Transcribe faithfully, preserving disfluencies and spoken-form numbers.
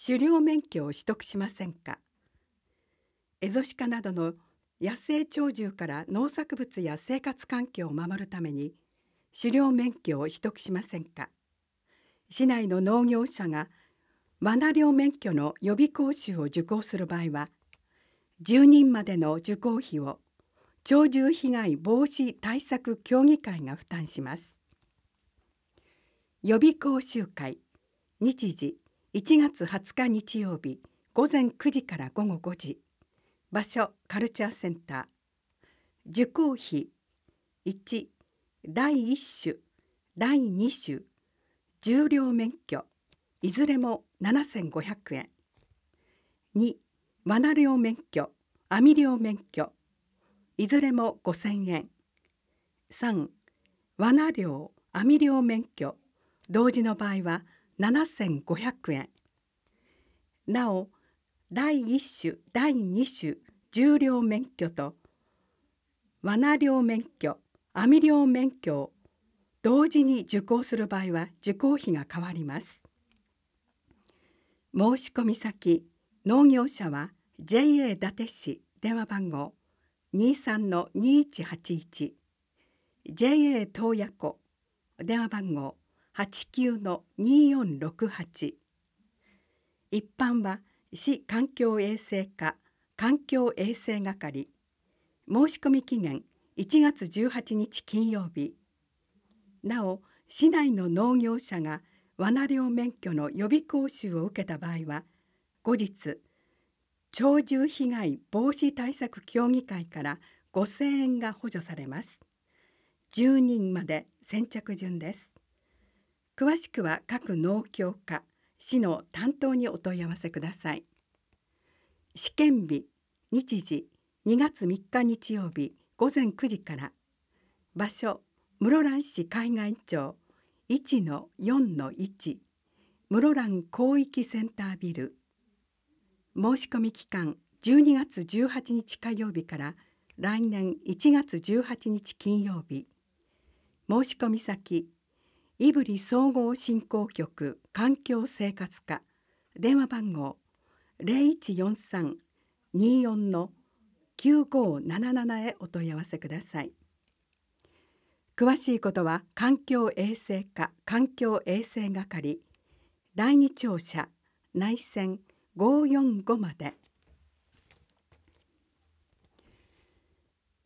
狩猟免許を取得しませんか？エゾシカなどの野生鳥獣から農作物や生活環境を守るために狩猟免許を取得しませんか？市内の農業者が罠猟免許の予備講習を受講する場合は、じゅうにんまでの受講費を鳥獣被害防止対策協議会が負担します。予備講習会、日時いちがつはつか日曜日ごぜんくじからごごごじ、場所カルチャーセンター。受講費いち、だいいっ種、だいに種、重量免許いずれもななせんごひゃくえん。に、罠猟免許、網猟免許いずれもごせんえん。さん、罠猟、網猟免許同時の場合はななせんごひゃくえん。なお、だいいっ種、だいに種、重量免許と罠猟免許、網猟免許を同時に受講する場合は受講費が変わります。申し込み先、農業者は ジェイエー 伊達市電話番号 にさんのにいちはちいち、ジェイエー 洞爺湖電話番号 はちきゅうのによんろくはち。一般は市環境衛生課環境衛生係。申し込み期限いちがつじゅうはちにち金曜日。なお、市内の農業者が罠猟免許の予備講習を受けた場合は、後日鳥獣被害防止対策協議会からごせんえんが補助されます。じゅうにんまで先着順です。詳しくは各農協課、市の担当にお問い合わせください。試験日、日時にがつみっか日曜日ごぜんくじから。場所、室蘭市海岸町 いちのよんのいち、室蘭広域センタービル。申し込み期間じゅうにがつじゅうはちにち火曜日から来年いちがつじゅうはちにち金曜日。申し込み先、胆振総合振興局環境生活課電話番号 ゼロいちよんさんによんのきゅうごなななな へお問い合わせください。詳しいことは環境衛生課環境衛生係だいに庁舎内線ごーよんごまで。